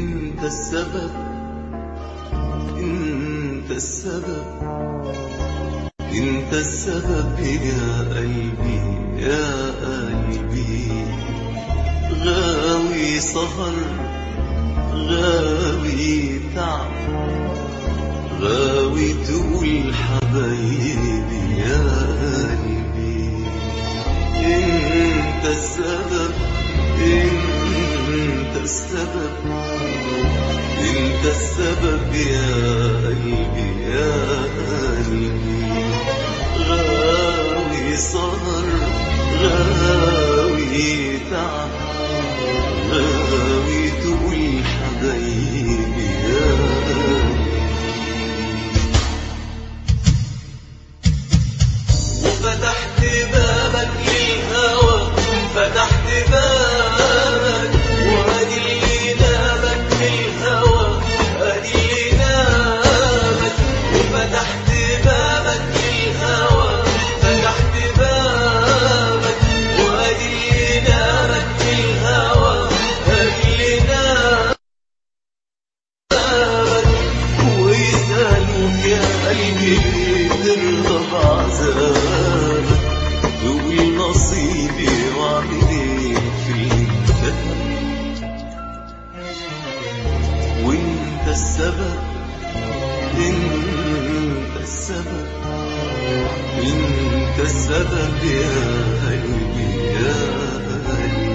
انت السبب، انت السبب، انت السبب يا قلبي يا قلبي. غاوي سهر، غاوي تعب، غاوي تقول حبايبي يا قلبي. انت السبب، انت السبب، انت السبب يا قلبي يا قلبي. غاوي سهر، غاوي تعب، غاوي تقول حبايبي يا قلبي. وفتحت بابك للهوى، فتحت بابك وادي اللي نامك للهوى، ادي اللي نامك. وفتحت بابك للهوى، فتحت بابك وادي اللي نامك للهوى، ادي اللي نامك. ويسألوك يا قلبي ترضى بعذابك، تقول نصيبي واعمل ايه في الكتاب. وانت السبب، انت السبب، انت السبب يا قلبي يا قلبي.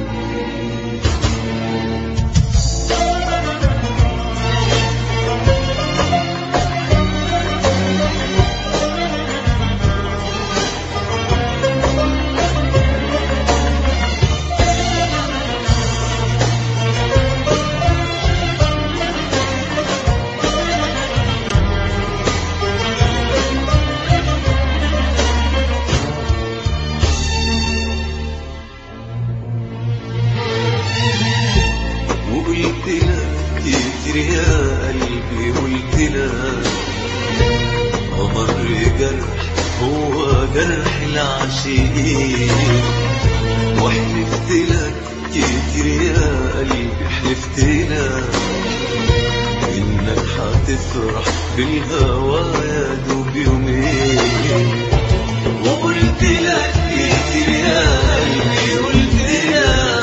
وقلت لك كتير يا قلبي، قلت لك أمر جرح هو جرح العاشقين. وحلفت لك كتير يا قلبي، حلفت لك إنك هتفرح بالهوى يا دوب يومين. وقلت لك كتير يا قلبي، قلت لك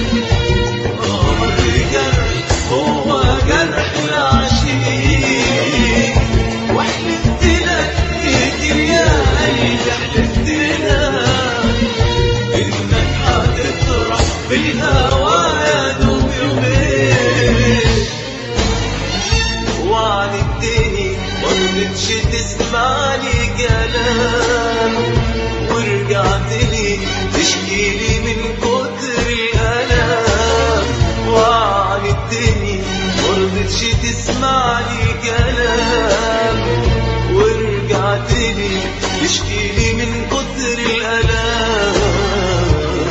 هو جرح العاشقين. وحلفت لك كتير يا قلبي، حلفت لك إنك هتفرح بالهوى يا دوب يومين. وعدتني مرضتش تسمعني كلام، ورجعتلي تشكيلي من كتر الألام. وعدتني مرضتش تسمعني كلام، ورجعتلي تشكيلي من كتر الألام.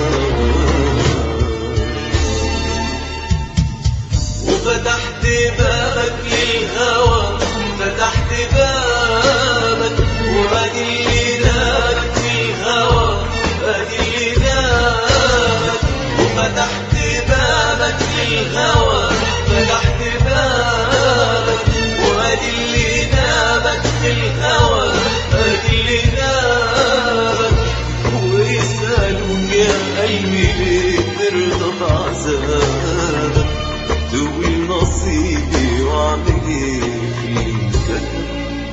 وفتحت بابك للهوى، فتحت بابك وادي اللي نامك للهوى، ادي اللي نامك. وفتحت بابك للهوى، فتحت بابك وادي اللي نامك للهوى، ادي اللي نامك. ويسألوك يا قلبي ليه ترضى بعذابك، تقول نصيبي واعمل ايه في الكتاب.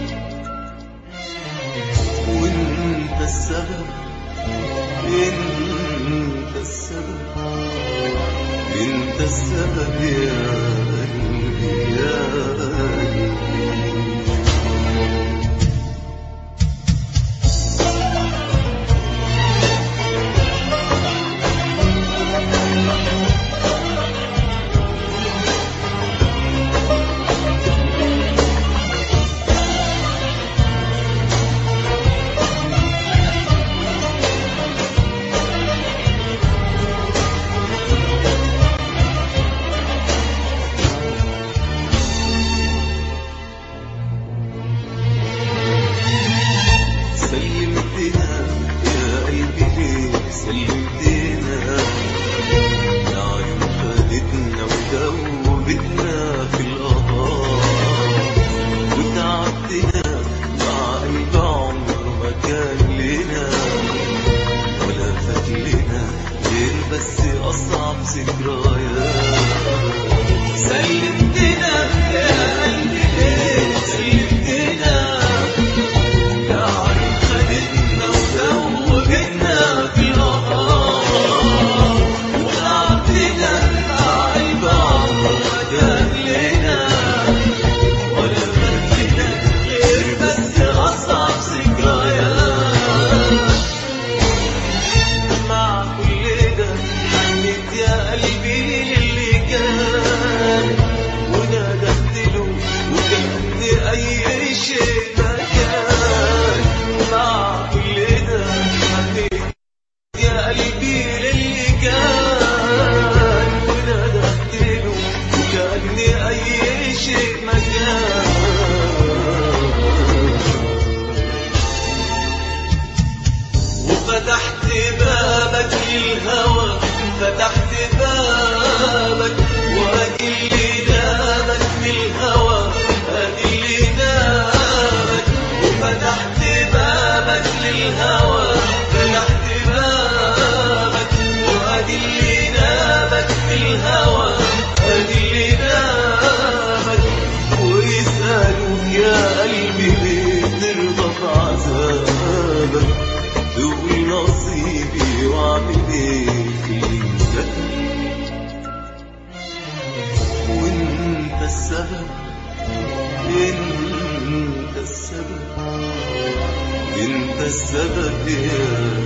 وانت السبب، انت السبب، انت السبب يا قلبي يا قلبي. شيء مكان. وفتحت بابك للهوى، فتحت بابك وادي اللي نامك من الهوى، ادي اللي نامك. وفتحت بابك للهوى، فتحت بابك وادي اللي نامك من الهوى، ادي اللي نامك. ويسألوا يا قلبي ليه ترضى بعذابك، تقول نصيبي واعمل ايه في اللي وانت السبب، انت السبب، انت السبب يا